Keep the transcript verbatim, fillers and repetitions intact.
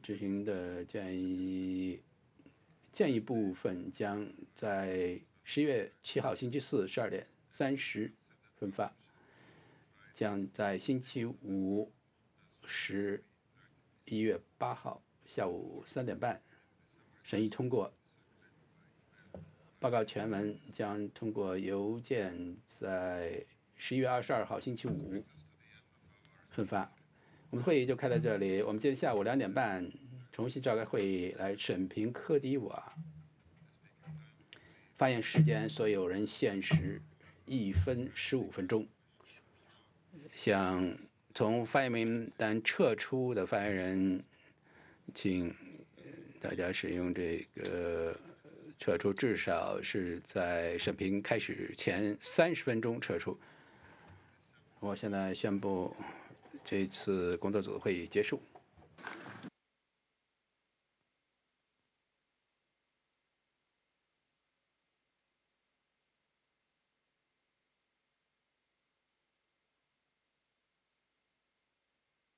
执行的建议建议部分将在十一月七号星期四十二点三十分发，将在星期五十一月八号下午三点半审议通过。报告全文将通过邮件在十一月二十二号星期五分发。我们会议就开到这里，我们今天下午两点半重新召开会议来审评科迪瓦。发言时间所有人限时一分十五分钟。想从发言名单撤出的发言人，请大家使用这个撤出，至少是在审评开始前三十分钟撤出。我现在宣布这次工作组会议结束。